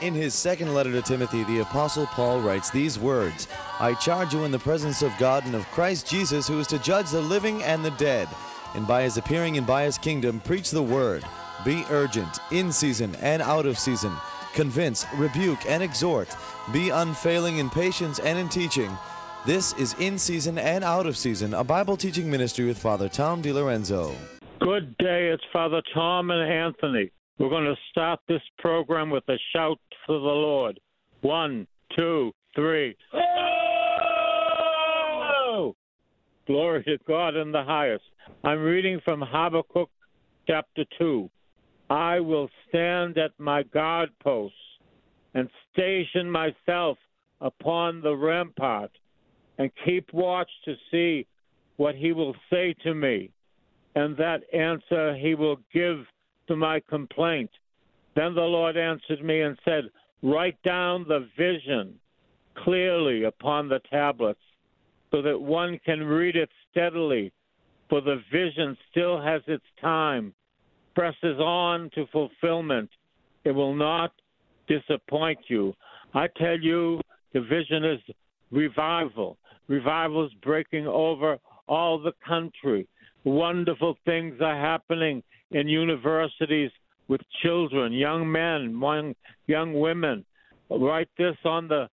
In his second letter to Timothy, the Apostle Paul writes these words, I charge you in the presence of God and of Christ Jesus, who is to judge the living and the dead, and by his appearing and by his kingdom, preach the word. Be urgent, in season and out of season. Convince, rebuke, and exhort. Be unfailing in patience and in teaching. This is In Season and Out of Season, a Bible teaching ministry with Father Tom DiLorenzo. Good day, it's Father Tom and Anthony. We're going to start this program with a shout for the Lord. 1, 2, 3. Oh! Glory to God in the highest. I'm reading from Habakkuk chapter 2. I will stand at my guard posts and station myself upon the rampart and keep watch to see what he will say to me, and that answer he will give to my complaint. Then the Lord answered me and said, write down the vision clearly upon the tablets so that one can read it steadily, for the vision still has its time, presses on to fulfillment. It will not disappoint you. I tell you, the vision is revival. Revival is breaking over all the country. Wonderful things are happening in universities with children, young men, young women. Write this on the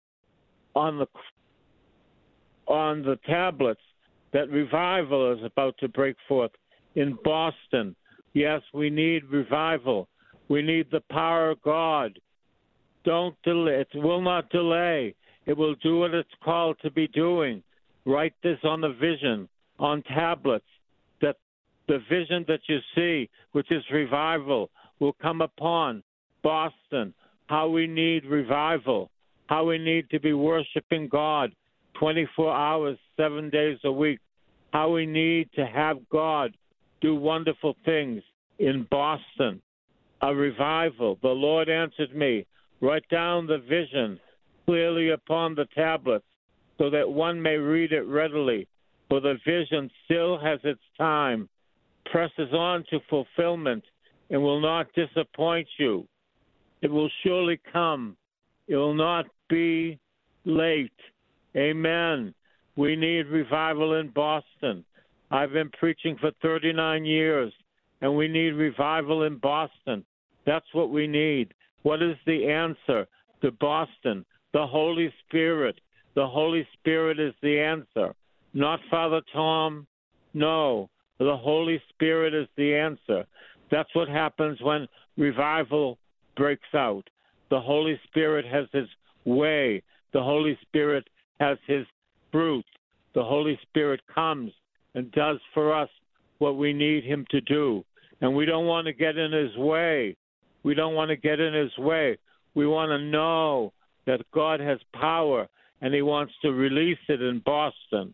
tablets that revival is about to break forth in Boston. Yes, we need revival. We need the power of God. Don't delay. It will not delay. It will do what it's called to be doing. Write this on the vision, on tablets, that the vision that you see, which is revival, will come upon Boston. How we need revival, how we need to be worshiping God 24 hours, 7 days a week, how we need to have God do wonderful things in Boston. A revival. The Lord answered me, write down the vision clearly upon the tablets so that one may read it readily, for the vision still has its time, presses on to fulfillment, and will not disappoint you. It will surely come. It will not be late. Amen. We need revival in Boston. I've been preaching for 39 years, and we need revival in Boston. That's what we need. What is the answer to Boston? The Holy Spirit. The Holy Spirit is the answer. Not Father Tom. No. The Holy Spirit is the answer. That's what happens when revival breaks out. The Holy Spirit has his way. The Holy Spirit has his fruit. The Holy Spirit comes and does for us what we need him to do. And we don't want to get in his way. We don't want to get in his way. We want to know that God has power and he wants to release it in Boston.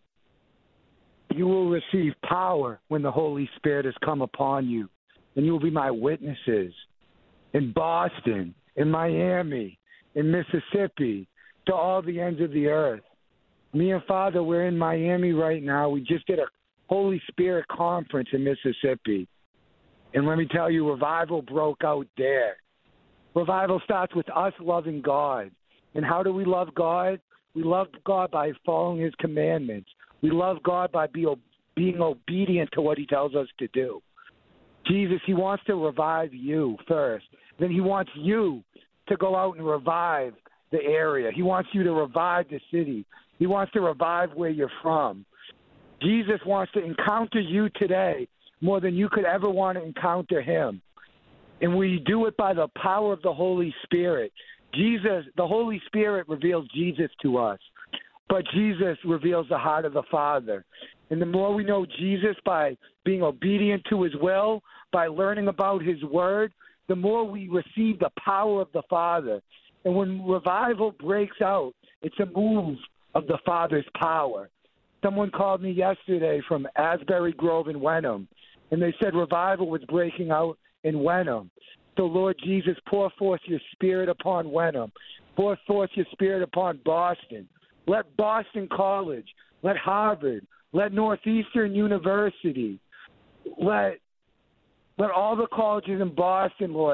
You will receive power when the Holy Spirit has come upon you, and you will be my witnesses in Boston, in Miami, in Mississippi, to all the ends of the earth. Me and Father, we're in Miami right now. We just did a Holy Spirit conference in Mississippi. And let me tell you, revival broke out there. Revival starts with us loving God. And how do we love God? We love God by following his commandments. We love God by being obedient to what he tells us to do. Jesus, he wants to revive you first. Then he wants you to go out and revive the area. He wants you to revive the city. He wants to revive where you're from. Jesus wants to encounter you today more than you could ever want to encounter him. And we do it by the power of the Holy Spirit. Jesus, the Holy Spirit reveals Jesus to us, but Jesus reveals the heart of the Father. And the more we know Jesus by being obedient to his will, by learning about his word, the more we receive the power of the Father. And when revival breaks out, it's a move of the Father's power. Someone called me yesterday from Asbury Grove in Wenham, and they said revival was breaking out in Wenham. So, Lord Jesus, pour forth your spirit upon Wenham. Pour forth your spirit upon Boston. Let Boston College, let Harvard, let Northeastern University, let all the colleges in Boston, Lord,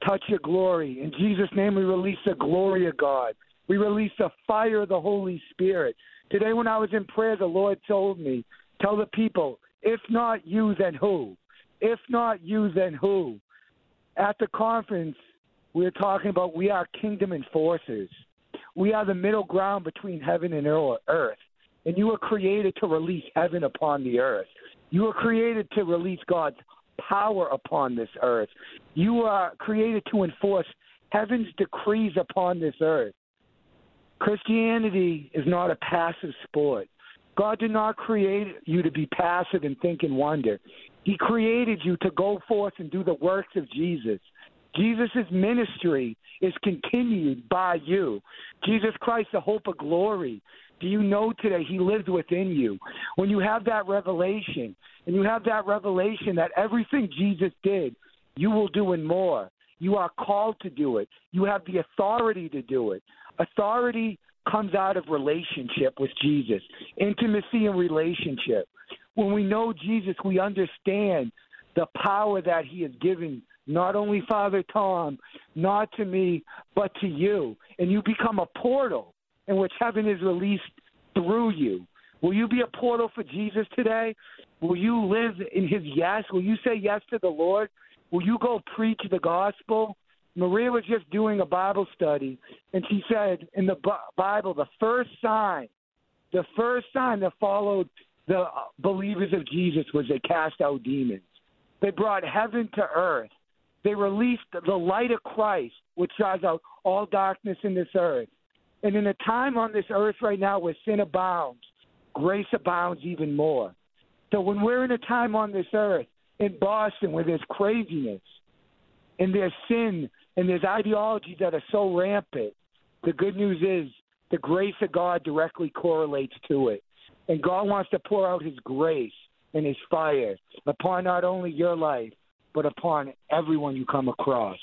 touch your glory. In Jesus' name, we release the glory of God. We release the fire of the Holy Spirit. Today when I was in prayer, the Lord told me, tell the people, if not you, then who? If not you, then who? At the conference, we were talking about we are kingdom enforcers. We are the middle ground between heaven and earth. And you were created to release heaven upon the earth. You were created to release God's power upon this earth. You are created to enforce heaven's decrees upon this earth. Christianity is not a passive sport. God did not create you to be passive and think and wonder. He created you to go forth and do the works of Jesus. Jesus' ministry is continued by you. Jesus Christ, the hope of glory. Do you know today he lives within you? When you have that revelation, and you have that revelation that everything Jesus did, you will do and more. You are called to do it. You have the authority to do it. Authority comes out of relationship with Jesus, intimacy and relationship. When we know Jesus, we understand the power that he has given not only Father Tom, not to me, but to you. And you become a portal in which heaven is released through you. Will you be a portal for Jesus today? Will you live in his yes? Will you say yes to the Lord? Will you go preach the gospel? Maria was just doing a Bible study, and she said in the Bible, the first sign that followed the believers of Jesus was they cast out demons. They brought heaven to earth. They released the light of Christ, which drives out all darkness in this earth. And in a time on this earth right now where sin abounds, grace abounds even more. So when we're in a time on this earth, in Boston, where there's craziness, and there's sin, and there's ideologies that are so rampant, the good news is the grace of God directly correlates to it. And God wants to pour out his grace and his fire upon not only your life, but upon everyone you come across.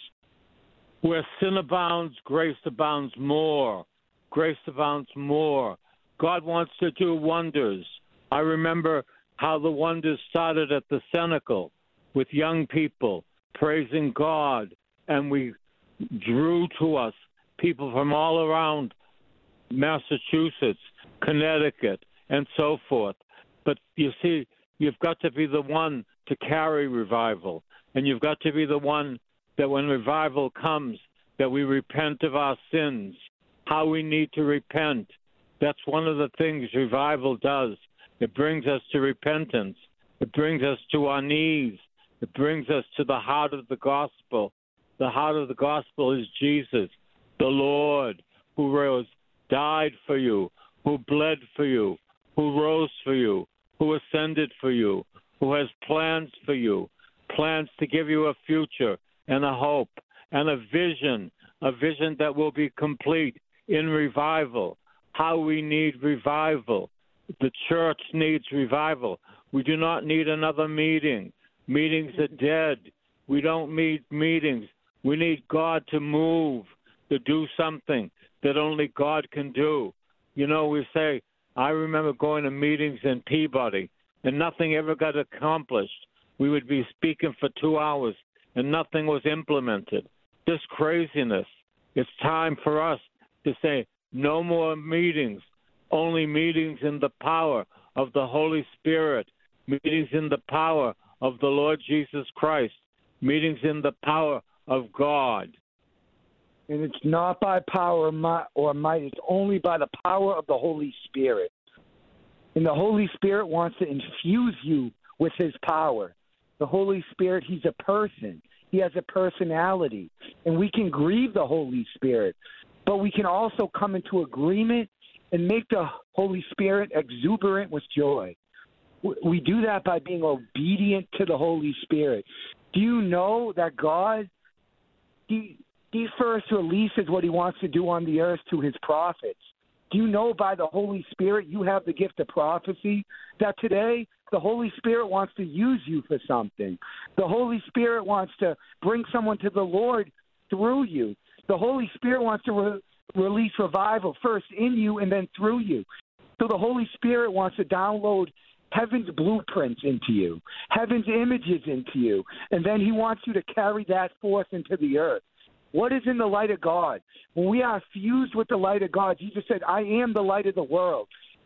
Where sin abounds, grace abounds more. Grace abounds more. God wants to do wonders. I remember how the wonders started at the Cenacle with young people praising God, and we drew to us people from all around Massachusetts, Connecticut, and so forth. But you see, you've got to be the one to carry revival, and you've got to be the one that when revival comes, that we repent of our sins, how we need to repent. That's one of the things revival does. It brings us to repentance. It brings us to our knees. It brings us to the heart of the gospel. The heart of the gospel is Jesus, the Lord, who rose, died for you, who bled for you, who rose for you, who ascended for you, who has plans for you, plans to give you a future and a hope and a vision that will be complete in revival. How we need revival. The church needs revival. We do not need another meeting. Meetings are dead. We don't need meetings. We need God to move, to do something that only God can do. You know, we say, I remember going to meetings in Peabody, and nothing ever got accomplished. We would be speaking for 2 hours, and nothing was implemented. This craziness. It's time for us to say, no more meetings, only meetings in the power of the Holy Spirit, meetings in the power of the Lord Jesus Christ, meetings in the power of God. And it's not by power or might, it's only by the power of the Holy Spirit. And the Holy Spirit wants to infuse you with his power. The Holy Spirit, he's a person. He has a personality. And we can grieve the Holy Spirit, but we can also come into agreement and make the Holy Spirit exuberant with joy. We do that by being obedient to the Holy Spirit. Do you know that God, he first releases what he wants to do on the earth to his prophets? Do you know by the Holy Spirit you have the gift of prophecy, that today the Holy Spirit wants to use you for something? The Holy Spirit wants to bring someone to the Lord through you. The Holy Spirit wants to release revival first in you and then through you. So the Holy Spirit wants to download heaven's blueprints into you, heaven's images into you, and then he wants you to carry that forth into the earth. What is in the light of God? When we are fused with the light of God, Jesus said, I am the light of the world.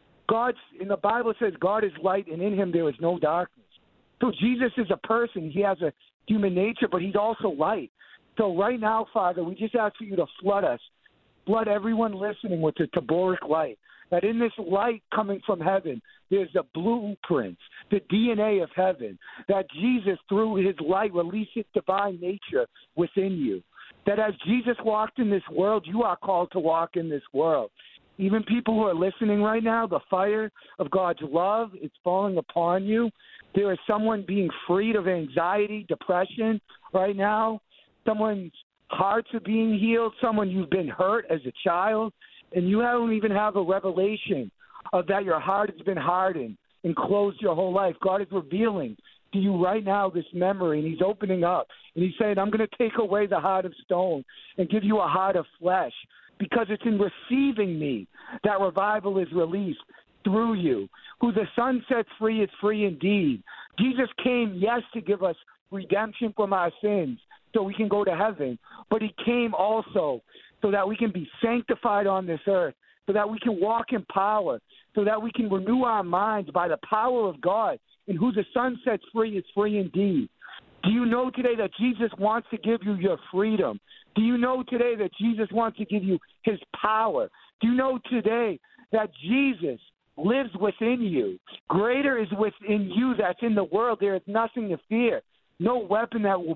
In the Bible says God is light, and in him there is no darkness. So Jesus is a person. He has a human nature, but he's also light. So right now, Father, we just ask for you to flood us, flood everyone listening with the Taboric light, that in this light coming from heaven, there's the blueprints, the DNA of heaven, that Jesus, through his light, releases divine nature within you. That as Jesus walked in this world, you are called to walk in this world. Even people who are listening right now, the fire of God's love is falling upon you. There is someone being freed of anxiety, depression right now. Someone's hearts are being healed. Someone you've been hurt as a child, and you don't even have a revelation of that your heart has been hardened and closed your whole life. God is revealing to you right now this memory, and he's opening up, and he's saying, I'm going to take away the heart of stone and give you a heart of flesh, because it's in receiving me that revival is released through you. Who the Son sets free is free indeed. Jesus came, yes, to give us redemption from our sins so we can go to heaven, but he came also so that we can be sanctified on this earth, so that we can walk in power, so that we can renew our minds by the power of God. And who the Son sets free is free indeed. Do you know today that Jesus wants to give you your freedom? Do you know today that Jesus wants to give you his power? Do you know today that Jesus lives within you? Greater is within you that's in the world. There is nothing to fear. No weapon that will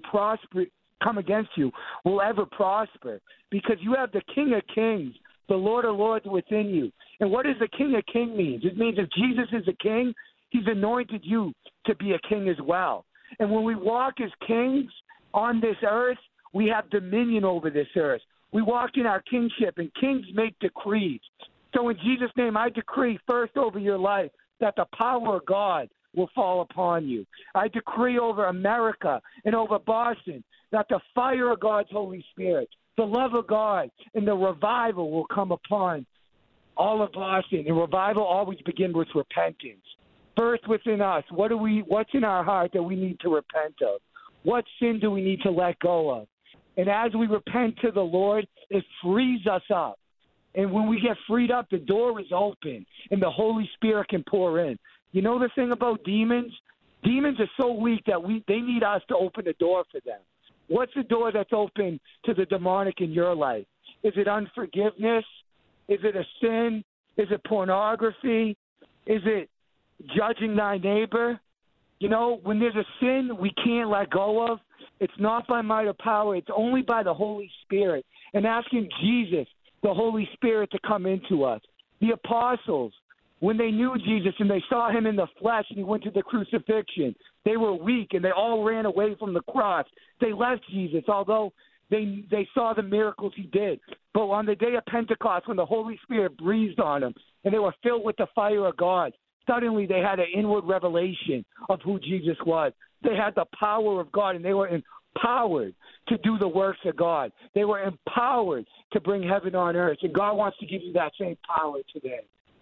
come against you will ever prosper, because you have the King of Kings, the Lord of Lords within you. And what does the King of Kings mean? It means if Jesus is a king, he's anointed you to be a king as well. And when we walk as kings on this earth, we have dominion over this earth. We walk in our kingship, and kings make decrees. So in Jesus' name, I decree first over your life that the power of God will fall upon you. I decree over America and over Boston that the fire of God's Holy Spirit, the love of God, and the revival will come upon all of Boston. And revival always begins with repentance. First within us, what's in our heart that we need to repent of? What sin do we need to let go of? And as we repent to the Lord, it frees us up. And when we get freed up, the door is open, and the Holy Spirit can pour in. You know the thing about demons? Demons are so weak that they need us to open the door for them. What's the door that's open to the demonic in your life? Is it unforgiveness? Is it a sin? Is it pornography? Is it judging thy neighbor? You know, when there's a sin we can't let go of, it's not by might or power. It's only by the Holy Spirit, and asking Jesus, the Holy Spirit, to come into us. The apostles, when they knew Jesus and they saw him in the flesh and he went to the crucifixion, they were weak and they all ran away from the cross. They left Jesus, although they saw the miracles he did. But on the day of Pentecost, when the Holy Spirit breathed on them and they were filled with the fire of God, suddenly they had an inward revelation of who Jesus was. They had the power of God, and they were empowered to do the works of God. They were empowered to bring heaven on earth, and God wants to give you that same power today.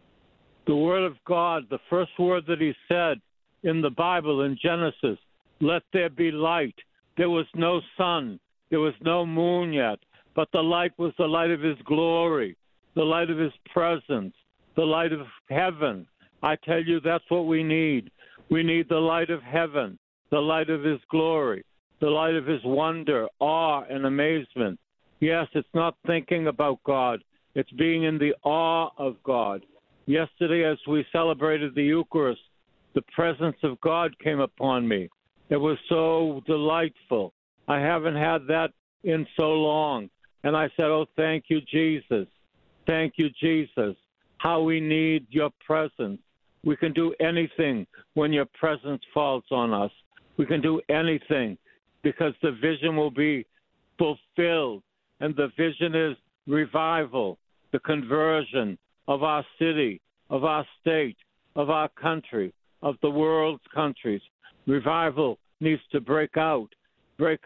The Word of God, the first word that he said in the Bible in Genesis, let there be light. There was no sun. There was no moon yet, but the light was the light of his glory, the light of his presence, the light of heaven. I tell you, that's what we need. We need the light of heaven, the light of his glory, the light of his wonder, awe, and amazement. Yes, it's not thinking about God. It's being in the awe of God. Yesterday, as we celebrated the Eucharist, the presence of God came upon me. It was so delightful. I haven't had that in so long. And I said, oh, thank you, Jesus. Thank you, Jesus. How we need your presence. We can do anything when your presence falls on us. We can do anything because the vision will be fulfilled. And the vision is revival, the conversion of our city, of our state, of our country, of the world's countries. Revival needs to break out through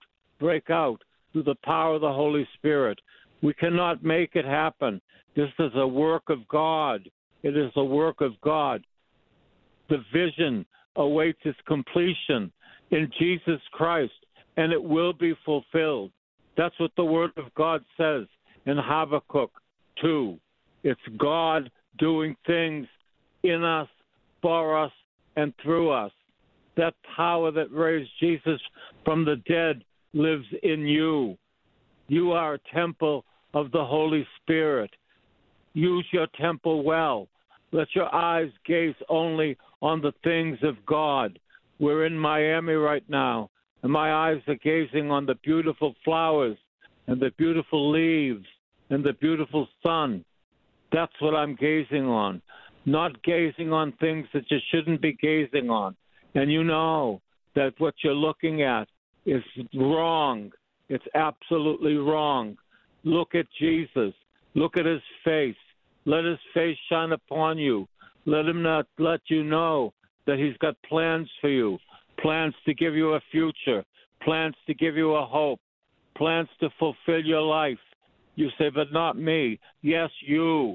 the power of the Holy Spirit. We cannot make it happen. This is a work of God. It is a work of God. The vision awaits its completion in Jesus Christ, and it will be fulfilled. That's what the Word of God says in Habakkuk 2. It's God doing things in us, for us, and through us. That power that raised Jesus from the dead lives in you. You are a temple of the Holy Spirit. Use your temple well. Let your eyes gaze only on the things of God. We're in Miami right now, and my eyes are gazing on the beautiful flowers and the beautiful leaves and the beautiful sun. That's what I'm gazing on, not gazing on things that you shouldn't be gazing on. And you know that what you're looking at is wrong. It's absolutely wrong. Look at Jesus. Look at his face. Let his face shine upon you. Let him not let you know that he's got plans for you, plans to give you a future, plans to give you a hope, plans to fulfill your life. You say, but not me. Yes, you.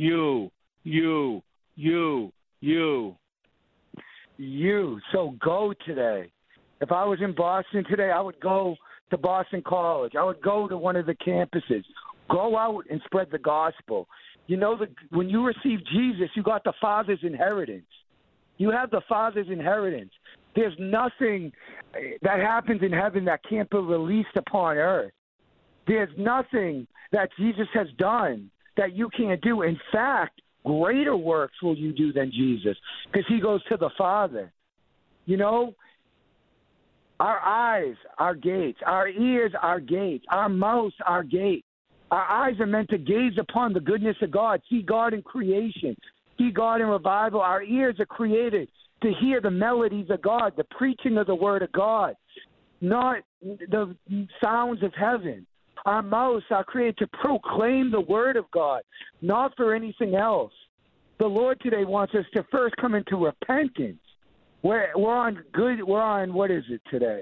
So go today. If I was in Boston today, I would go to Boston College. I would go to one of the campuses. Go out and spread the gospel. You know, when you receive Jesus, you got the Father's inheritance. You have the Father's inheritance. There's nothing that happens in heaven that can't be released upon earth. There's nothing that Jesus has done that you can't do. In fact, greater works will you do than Jesus, because he goes to the Father. You know, our eyes are gates. Our ears are gates. Our mouths are gates. Our eyes are meant to gaze upon the goodness of God, see God in creation, see God in revival. Our ears are created to hear the melodies of God, the preaching of the Word of God, not the sounds of heaven. Our mouths are created to proclaim the Word of God, not for anything else. The Lord today wants us to first come into repentance. We're on what is it today?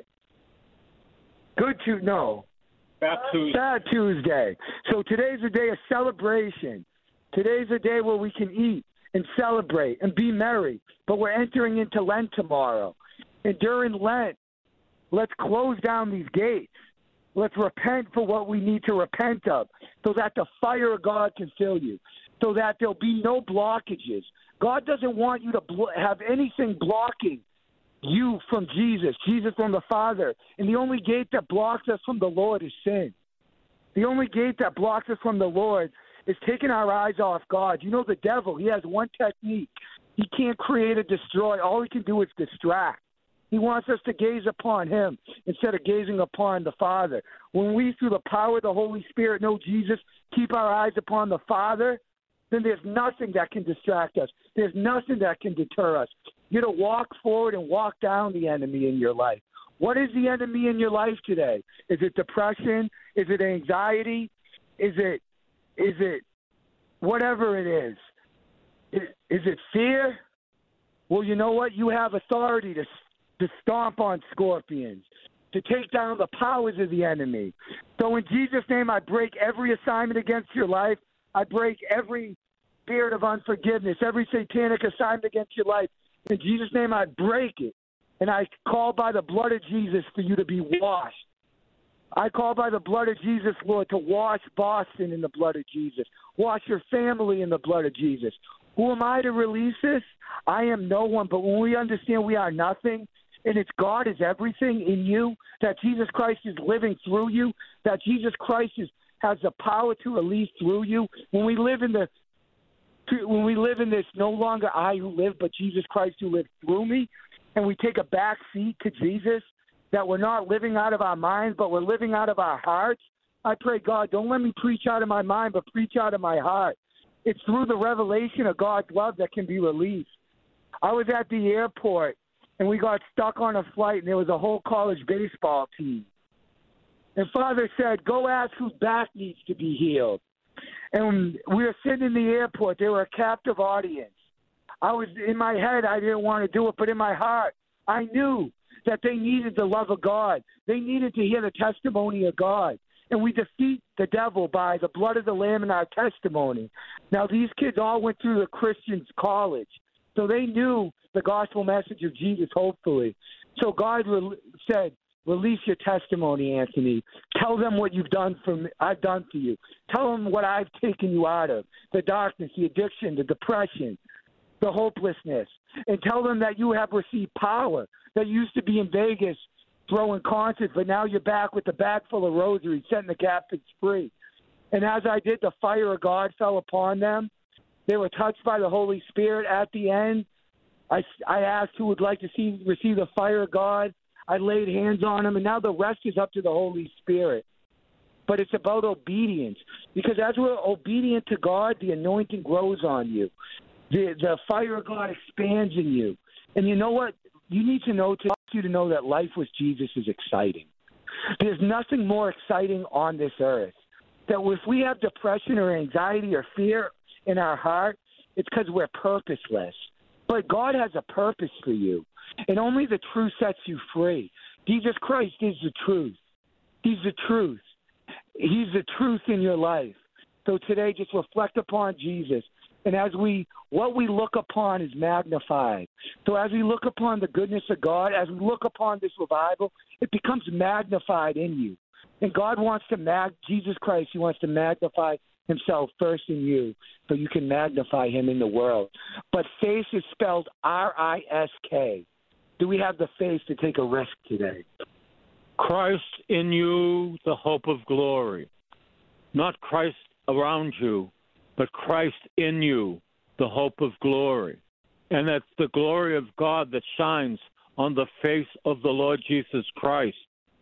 Fat Tuesday. So today's a day of celebration. Today's a day where we can eat and celebrate and be merry. But we're entering into Lent tomorrow. And during Lent, let's close down these gates. Let's repent for what we need to repent of, so that the fire of God can fill you, so that there'll be no blockages. God doesn't want you to have anything blocking you from Jesus from the Father. And the only gate that blocks us from the Lord is sin. The only gate that blocks us from the Lord is taking our eyes off God. You know, the devil, he has one technique. He can't create or destroy. All he can do is distract. He wants us to gaze upon him instead of gazing upon the Father. When we, through the power of the Holy Spirit, know Jesus, keep our eyes upon the Father, then there's nothing that can distract us. There's nothing that can deter us. You're to walk forward and walk down the enemy in your life. What is the enemy in your life today? Is it depression? Is it anxiety? Is it whatever it is? Is it fear? Well, you know what? You have authority to stomp on scorpions, to take down the powers of the enemy. So in Jesus' name, I break every assignment against your life. I break every spirit of unforgiveness, every satanic assignment against your life. In Jesus' name, I break it. And I call by the blood of Jesus for you to be washed. I call by the blood of Jesus, Lord, to wash Boston in the blood of Jesus. Wash your family in the blood of Jesus. Who am I to release this? I am no one. But when we understand we are nothing, and it's God is everything in you, that Jesus Christ is living through you, that Jesus Christ has the power to release through you. When we live in this, no longer I who live, but Jesus Christ who lives through me, and we take a back seat to Jesus, that we're not living out of our minds, but we're living out of our hearts. I pray, God, don't let me preach out of my mind, but preach out of my heart. It's through the revelation of God's love that can be released. I was at the airport, and we got stuck on a flight, and there was a whole college baseball team. And Father said, go ask whose back needs to be healed. And we were sitting in the airport. They were a captive audience. In my head, I didn't want to do it, but in my heart, I knew that they needed the love of God. They needed to hear the testimony of God. And we defeat the devil by the blood of the Lamb and our testimony. Now, these kids all went through the Christian's college, so they knew the gospel message of Jesus, hopefully. So God said, Release your testimony, Anthony. Tell them what you've done for me, I've done for you. Tell them what I've taken you out of, the darkness, the addiction, the depression, the hopelessness. And tell them that you have received power, that you used to be in Vegas throwing concerts, but now you're back with a bag full of rosaries, setting the captives free. And as I did, the fire of God fell upon them. They were touched by the Holy Spirit. At the end, I asked who would like to receive the fire of God. I laid hands on them, and now the rest is up to the Holy Spirit. But it's about obedience, because as we're obedient to God, the anointing grows on you. The fire of God expands in you. And you know what? You need to know, that life with Jesus is exciting. There's nothing more exciting on this earth. That if we have depression or anxiety or fear in our heart, it's because we're purposeless. But God has a purpose for you, and only the truth sets you free. Jesus Christ is the truth. He's the truth. He's the truth in your life. So today, just reflect upon Jesus. And what we look upon is magnified. So as we look upon the goodness of God, as we look upon this revival, it becomes magnified in you. And God wants to Jesus Christ, he wants to magnify himself first in you so you can magnify him in the world. But faith is spelled R-I-S-K. Do we have the faith to take a risk today? Christ in you, the hope of glory. Not Christ around you, but Christ in you, the hope of glory. And that's the glory of God that shines on the face of the Lord Jesus Christ.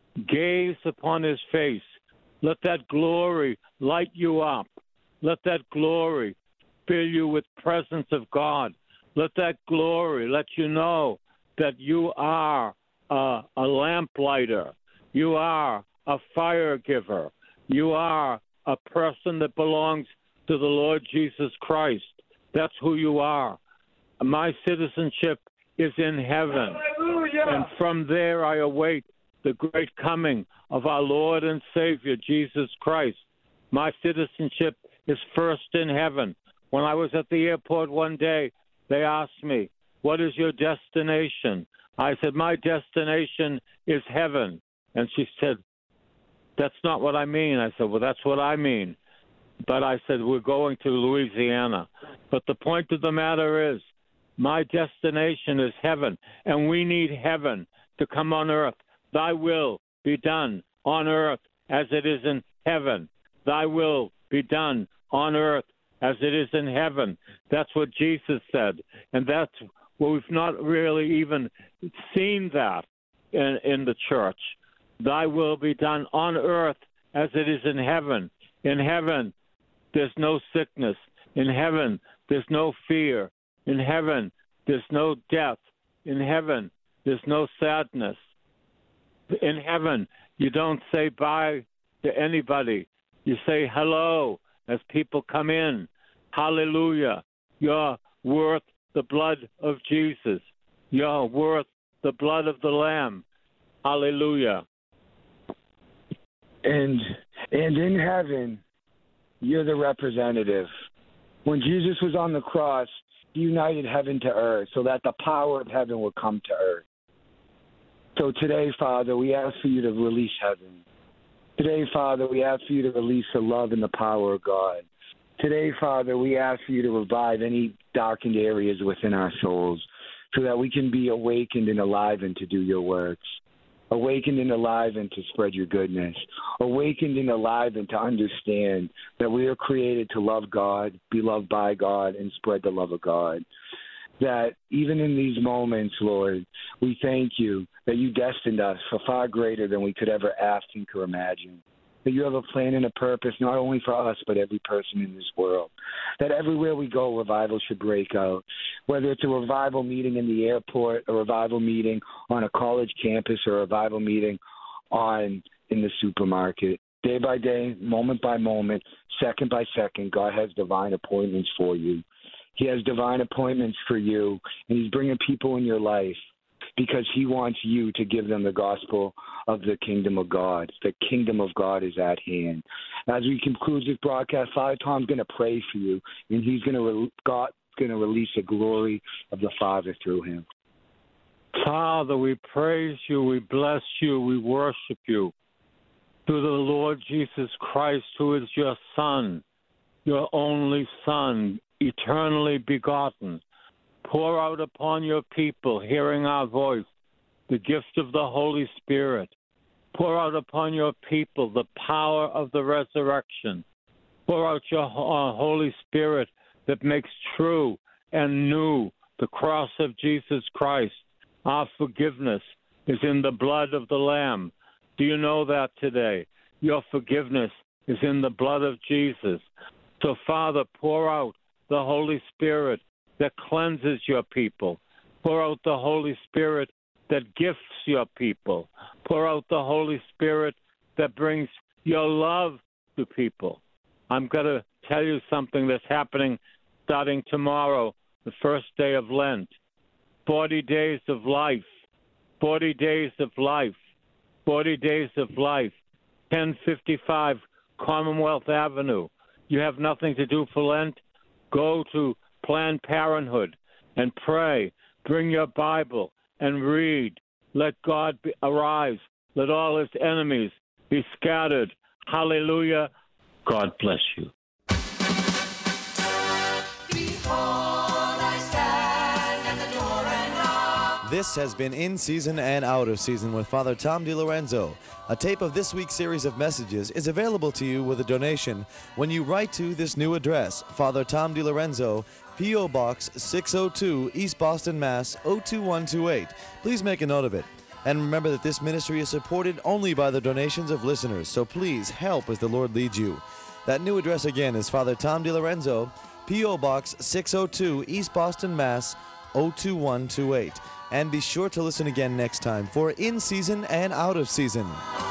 Gaze upon his face. Let that glory light you up. Let that glory fill you with presence of God. Let that glory let you know that you are a lamplighter. You are a fire giver. You are a person that belongs to the Lord Jesus Christ. That's who you are. My citizenship is in heaven. Hallelujah. And from there I await the great coming of our Lord and Savior, Jesus Christ. My citizenship is first in heaven. When I was at the airport one day, they asked me, "What is your destination?" I said, "My destination is heaven." And she said, "That's not what I mean." I said, "Well, that's what I mean." But I said, "We're going to Louisiana." But the point of the matter is, my destination is heaven, and we need heaven to come on earth. Thy will be done on earth as it is in heaven. Thy will be done on earth as it is in heaven. That's what Jesus said. And that's what we've not really even seen that in the church. Thy will be done on earth as it is in heaven. In heaven, there's no sickness. In heaven, there's no fear. In heaven, there's no death. In heaven, there's no sadness. In heaven, you don't say bye to anybody. You say hello as people come in. Hallelujah. You're worth the blood of Jesus. You're worth the blood of the Lamb. Hallelujah. And in heaven, you're the representative. When Jesus was on the cross, he united heaven to earth so that the power of heaven would come to earth. So today, Father, we ask for you to release heaven. Today, Father, we ask for you to release the love and the power of God. Today, Father, we ask for you to revive any darkened areas within our souls so that we can be awakened and alive and to do your works. Awakened and alive and to spread your goodness. Awakened and alive and to understand that we are created to love God, be loved by God, and spread the love of God. That even in these moments, Lord, we thank you that you destined us for far greater than we could ever ask, think, or imagine. That you have a plan and a purpose not only for us but every person in this world. That everywhere we go, revival should break out. Whether it's a revival meeting in the airport, a revival meeting on a college campus, or a revival meeting in the supermarket. Day by day, moment by moment, second by second, God has divine appointments for you. He has divine appointments for you, and he's bringing people in your life because he wants you to give them the gospel of the kingdom of God. The kingdom of God is at hand. As we conclude this broadcast, Father Tom's going to pray for you, and God's going to release the glory of the Father through him. Father, we praise you, we bless you, we worship you. Through the Lord Jesus Christ, who is your Son, your only Son, eternally begotten. Pour out upon your people, hearing our voice, the gift of the Holy Spirit. Pour out upon your people the power of the resurrection. Pour out your Holy Spirit that makes true and new the cross of Jesus Christ. Our forgiveness is in the blood of the Lamb. Do you know that today? Your forgiveness is in the blood of Jesus. So, Father, pour out the Holy Spirit that cleanses your people. Pour out the Holy Spirit that gifts your people. Pour out the Holy Spirit that brings your love to people. I'm going to tell you something that's happening starting tomorrow, the first day of Lent. 40 days of life. 40 days of life. 40 days of life. 1055 Commonwealth Avenue. You have nothing to do for Lent? Go to Planned Parenthood and pray. Bring your Bible and read. Let God arise. Let all his enemies be scattered. Hallelujah. God bless you. This has been In Season and Out of Season with Father Tom DiLorenzo. A tape of this week's series of messages is available to you with a donation when you write to this new address, Father Tom DiLorenzo, P.O. Box 602, East Boston, Mass. 02128. Please make a note of it. And remember that this ministry is supported only by the donations of listeners, so please help as the Lord leads you. That new address again is Father Tom DiLorenzo, P.O. Box 602, East Boston, Mass. 02128. And be sure to listen again next time for In Season and Out of Season.